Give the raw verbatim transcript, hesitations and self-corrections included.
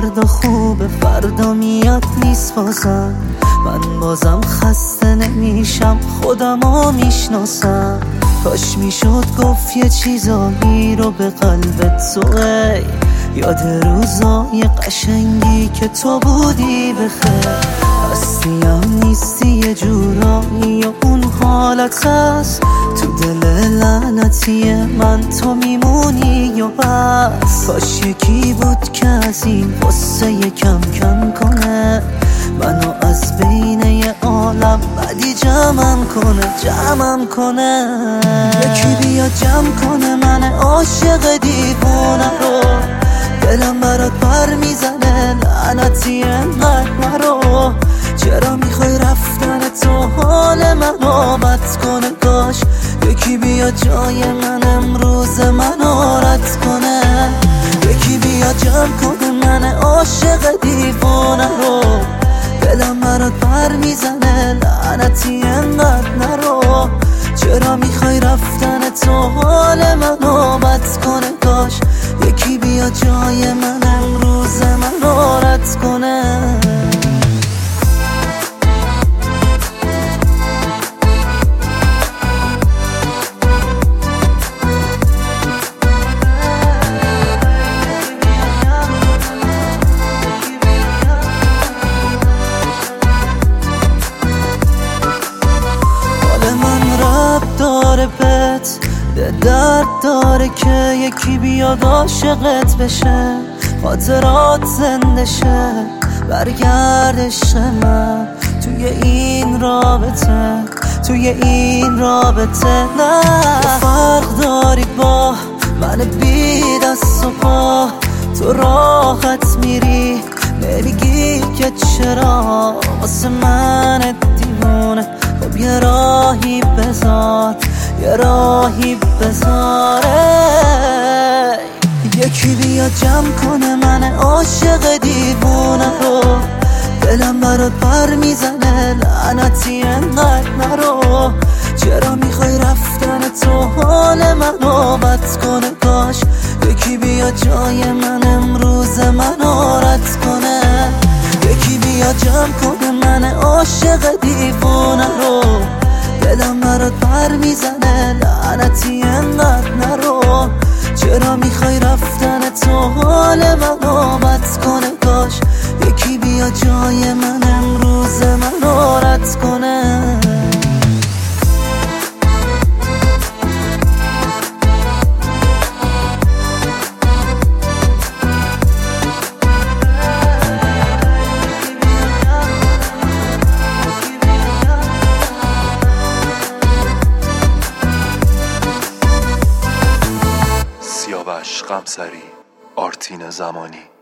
فردا خوبه، فردا میاد نیست بازم. من بازم خسته نمیشم، خودمو میشناسم. کاش میشد گفت یه چیزایی رو به قلبت تو، ای یاد روزای قشنگی که تو بودی بخیر. هستیم نیستی یه جورایی یا اون حالت هست تو دل لعنتی من، تو میمونی یا بس. کاش یکی بود که از این قصه کم کم کنه، منو از بین یه عالم بدی جمعم کنه، جمعم کنه. یکی بیا جمع کنه من عاشق دیوونه رو، دلم برات پر میزنه لعنتی انقدر نرو. چرا میخوای رفتن تو حال منو بد کنه؟ کاش یکی بیا جای من امروز منو رد کنه. یکی بیا جمع کنه من عاشق دیوونه رو، دلم برات پر میزنه لعنتی انقدر نرو. چرا میخوای رفتن تو حال منو بد کنه؟ کاش یکی بیا جای من امروز منو رد کنه. داره بهت به درد داره که یکی بیاد عاشقت بشه، خاطرات زنده شه، برگردش من توی این رابطه، توی این رابطه. نه فرق داری با من بی دست و پا، تو راحت میری نمیگی که چرا واسه من دیوونه. خب یه راهی بذار، یه راهی بذاره. یکی بیا جمع کنه من عاشق دیوونه رو، دلم برات پر میزنه لعنتی انقدر نرو. چرا میخوای رفتن تو حال منو بد کنه؟ کاش یکی بیا جای من امروز منو رد کنه. یکی بیا جمع کنه من عاشق دیوونه رو، دلم برات پر میزنه لعنتی انقدر نرو. چرا میخوای رفتن تو حال منو بد کنه؟ کاش یکی بیا جای من امروز منو رد کنه. سیاوش قمصری، آرتین زمانی.